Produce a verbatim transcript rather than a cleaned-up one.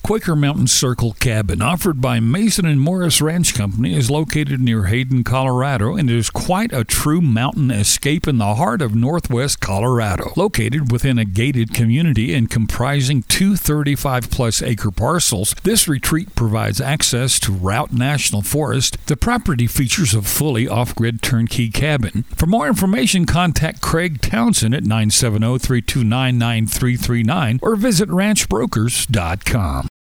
Quaker Mountain Circle Cabin, offered by Mason and Morris Ranch Company, is located near Hayden, Colorado, and is quite a true mountain escape in the heart of northwest Colorado. Located within a gated community and comprising two thirty-five plus acre parcels, this retreat provides access to Route National Forest. The property features a fully off-grid turnkey cabin. For more information, contact Craig Townsend at nine seven zero, three two nine, nine three three nine or visit ranch brokers dot com.